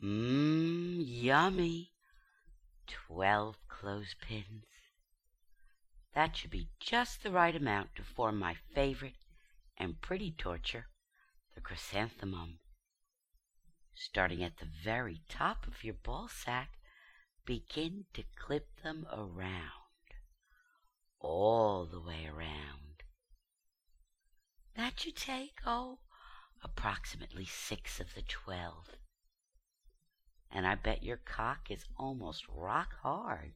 Yummy. 12 clothespins. That should be just the right amount to form my favorite and pretty torture, the chrysanthemum. Starting at the very top of your ball sack, begin to clip them around, all the way around. That should take, approximately 6 of the 12. And I bet your cock is almost rock hard.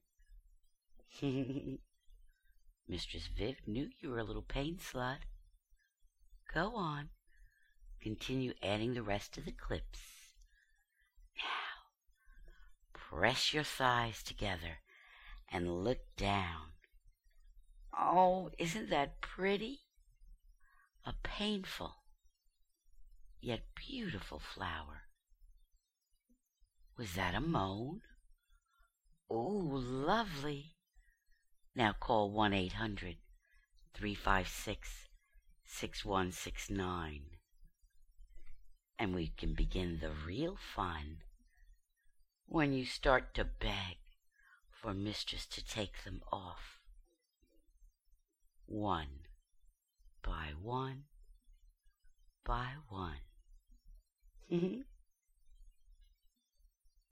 Mistress Viv knew you were a little pain slut. Go on. Continue adding the rest of the clips. Now, press your thighs together and look down. Oh, isn't that pretty? A painful, yet beautiful flower. Was that a moan? Oh, lovely. Now call 1-800-356-6169. And we can begin the real fun when you start to beg for mistress to take them off. One by one by one.